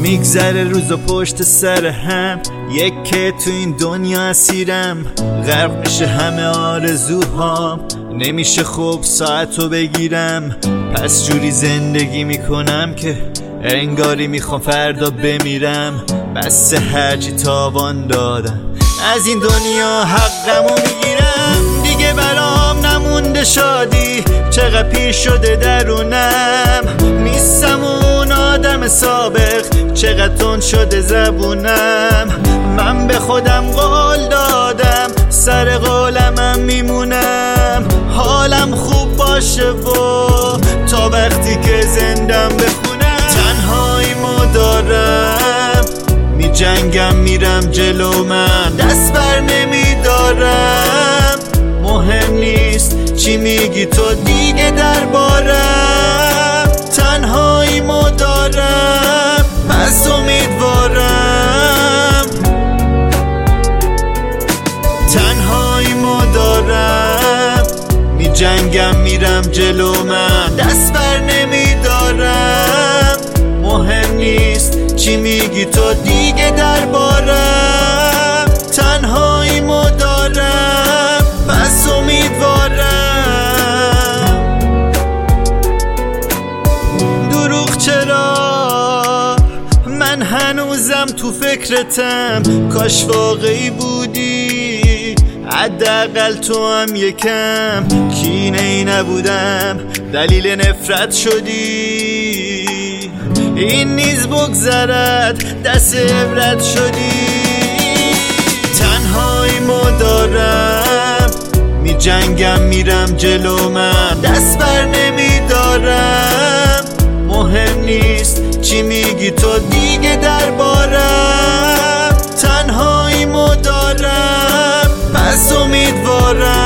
میگذره روز و پشت سر هم، یک که تو این دنیا اسیرم، غرق میشه همه آرزوهام، نمیشه خوب ساعتو بگیرم، پس جوری زندگی میکنم که انگاری میخوام فردا بمیرم. بس هرچی تاوان دادم از این دنیا حقمو میگیرم، دیگه برام نمونده شادی، چقدر پیر شده درونم، نیستم اون آدم سابق، چقدر تند شده زبونم، من به خودم قول دادم سر قولمم میمونم، حالم خوب باشه و تا وقتی که زندم بخونم، تنهاییمو دارم میجنگم میرم جلو، من دست بر نمیدارم، مهم نیست چی میگی تو دیگه دربارم، تنهاییمو دارم پس امیدوارم، تنهاییمو دارم میجنگم میرم جلو، من دست بر نمیدارم، مهم نیست چی میگی تو دیگه دربارم، تنهاییمو دارم پس امیدوارم. دروغ چرا من هنوزم تو فکرتم، کاش واقعی بودی، حداقل تو هم یکم کینه ای نبودم، دلیل نفرت شدی، این نیز بگذرد دست عبرت شدی، تنهاییمو دارم میجنگم میرم جلو، من دست بر نمیدارم، مهم نیست چی میگی تو دیگه دربارم، تنهاییمو دارم پس امیدوارم.